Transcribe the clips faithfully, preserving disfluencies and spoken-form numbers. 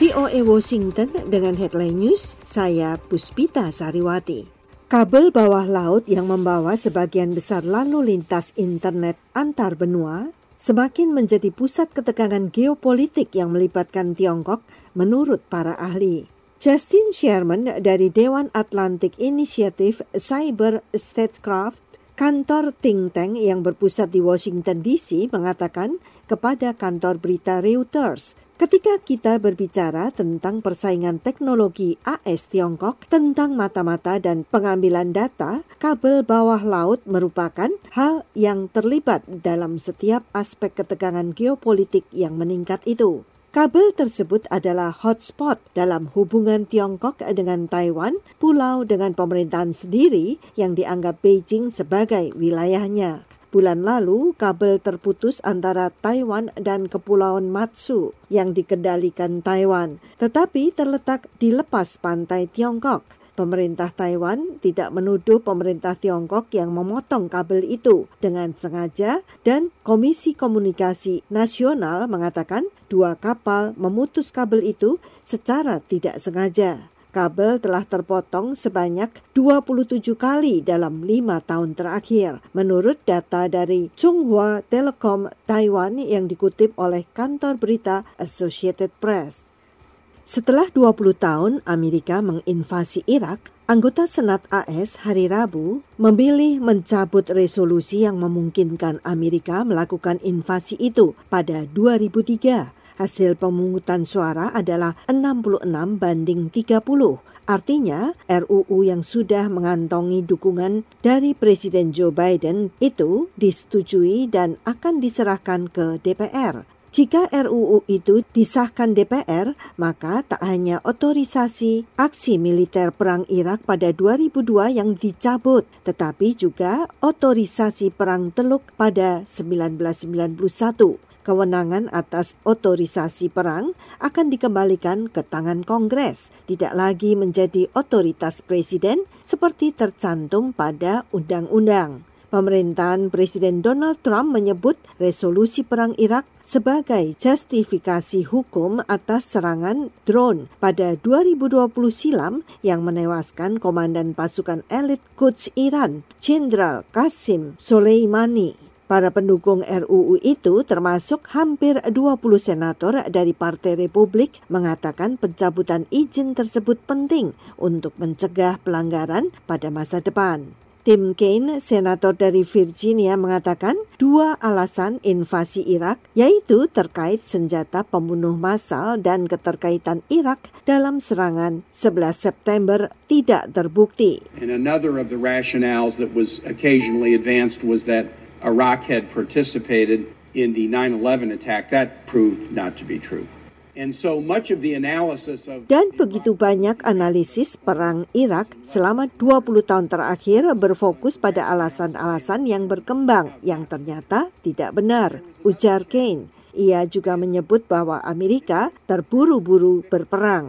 V O A Washington dengan headline news, saya Puspita Sariwati. Kabel bawah laut yang membawa sebagian besar lalu lintas internet antar benua semakin menjadi pusat ketegangan geopolitik yang melibatkan Tiongkok menurut para ahli. Justin Sherman dari Dewan Atlantic Initiative Cyber Statecraft, kantor think tank yang berpusat di Washington D C, mengatakan kepada kantor berita Reuters, ketika kita berbicara tentang persaingan teknologi A S Tiongkok tentang mata-mata dan pengambilan data, kabel bawah laut merupakan hal yang terlibat dalam setiap aspek ketegangan geopolitik yang meningkat itu. Kabel tersebut adalah hotspot dalam hubungan Tiongkok dengan Taiwan, pulau dengan pemerintahan sendiri yang dianggap Beijing sebagai wilayahnya. Bulan lalu, kabel terputus antara Taiwan dan Kepulauan Matsu yang dikendalikan Taiwan, tetapi terletak di lepas pantai Tiongkok. Pemerintah Taiwan tidak menuduh pemerintah Tiongkok yang memotong kabel itu dengan sengaja, dan Komisi Komunikasi Nasional mengatakan dua kapal memutus kabel itu secara tidak sengaja. Kabel telah terpotong sebanyak dua puluh tujuh kali dalam lima tahun terakhir, menurut data dari Chunghwa Telecom Taiwan yang dikutip oleh kantor berita Associated Press. Setelah dua puluh tahun Amerika menginvasi Irak, anggota Senat A S hari Rabu memilih mencabut resolusi yang memungkinkan Amerika melakukan invasi itu pada dua ribu tiga. Hasil pemungutan suara adalah enam puluh enam banding tiga puluh. Artinya, R U U yang sudah mengantongi dukungan dari Presiden Joe Biden itu disetujui dan akan diserahkan ke D P R. Jika R U U itu disahkan D P R, maka tak hanya otorisasi aksi militer perang Irak pada dua ribu dua yang dicabut, tetapi juga otorisasi perang Teluk pada seribu sembilan ratus sembilan puluh satu. Kewenangan atas otorisasi perang akan dikembalikan ke tangan Kongres, tidak lagi menjadi otoritas Presiden seperti tercantum pada undang-undang. Pemerintahan Presiden Donald Trump menyebut resolusi perang Irak sebagai justifikasi hukum atas serangan drone pada dua ribu dua puluh silam yang menewaskan komandan pasukan elit Quds Iran, Jenderal Qasim Soleimani. Para pendukung R U U itu, termasuk hampir dua puluh senator dari Partai Republik, mengatakan pencabutan izin tersebut penting untuk mencegah pelanggaran pada masa depan. Tim Kaine, senator dari Virginia, mengatakan dua alasan invasi Irak, yaitu terkait senjata pembunuh massal dan keterkaitan Irak dalam serangan sebelas September, tidak terbukti. And another of the rationales that was occasionally advanced was that Iraq had participated in the nine eleven attack. That proved not to be true. And so much of the analysis of Dan begitu banyak analisis perang Irak selama dua puluh tahun terakhir berfokus pada alasan-alasan yang berkembang yang ternyata tidak benar, ujar Kaine. Ia juga menyebut bahwa Amerika terburu-buru berperang.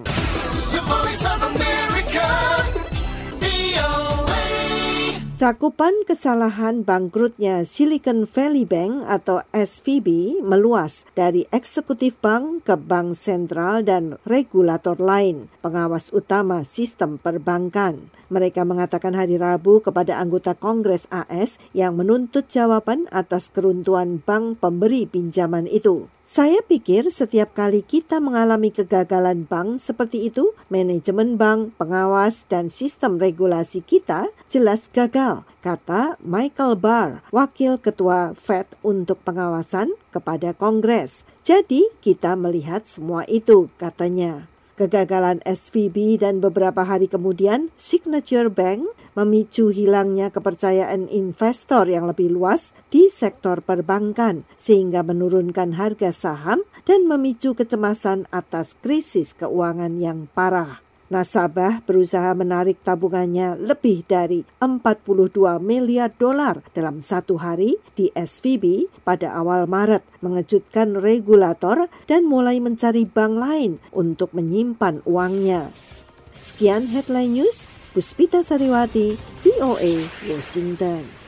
Cakupan kesalahan bangkrutnya Silicon Valley Bank atau S V B meluas dari eksekutif bank ke bank sentral dan regulator lain, pengawas utama sistem perbankan. Mereka mengatakan hari Rabu kepada anggota Kongres A S yang menuntut jawaban atas keruntuhan bank pemberi pinjaman itu. Saya pikir setiap kali kita mengalami kegagalan bank seperti itu, manajemen bank, pengawas, dan sistem regulasi kita jelas gagal, kata Michael Barr, wakil ketua Fed untuk pengawasan kepada Kongres. Jadi kita melihat semua itu, katanya. Kegagalan S V B dan beberapa hari kemudian Signature Bank memicu hilangnya kepercayaan investor yang lebih luas di sektor perbankan sehingga menurunkan harga saham dan memicu kecemasan atas krisis keuangan yang parah. Nasabah berusaha menarik tabungannya lebih dari empat puluh dua miliar dolar dalam satu hari di S V B pada awal Maret, mengejutkan regulator dan mulai mencari bank lain untuk menyimpan uangnya. Sekian Headline News, Puspita Sariwati, V O A, Washington.